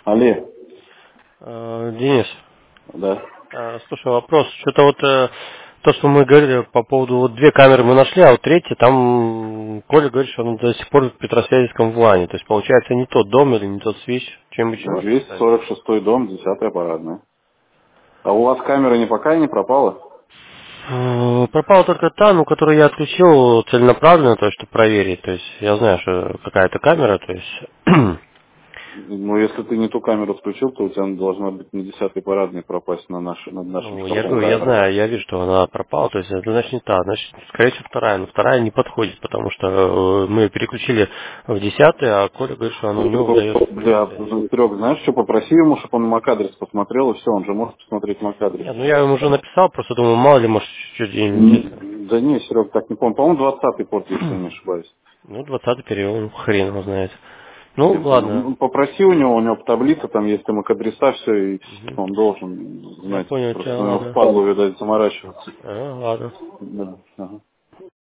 Али, Денис, да. слушай, вопрос. Что-то вот то, что мы говорили по поводу вот две камеры мы нашли, а вот третья, там Коля говорит, что он до сих пор в Петросвязевском ВЛАНе. То есть получается не тот дом или не тот свич, чем еще можно поставить. 246 дом, 10-я парадная. А у вас камера не пока не пропала? Пропала только та, ну, которую я отключил целенаправленно, то есть, чтобы проверить. То есть я знаю, что какая-то камера, то есть Ну, если ты не ту камеру включил, то у тебя должна быть на 10-й парадной пропасть над нашим ну, я шкафом говорю, я камеры. знаю, я вижу, что она пропала, то есть это значит не та, значит, скорее всего, вторая, но вторая не подходит, потому что мы переключили в 10-й, а Коля говорит, что она у него выдает Да, предпоследний. Серег, знаешь что, попроси ему, чтобы он MAC-адрес посмотрел, и все, он же может посмотреть MAC-адрес. Нет, ну я ему уже написал, просто думаю, мало ли, может, чуть-чуть интересно. Да не, Серег, так не помню. По-моему, 20-й порт, если я не ошибаюсь. Ну, 20-й период, хрен его знает. Ну, Не понял. ладно. Ну, попроси у него в таблице, там есть MAC-адреса, все, и Мгм. он должен Я знать. понял тебя, Просто у него ладно. впадло, видать, заморачиваться. Ладно. Да, ага.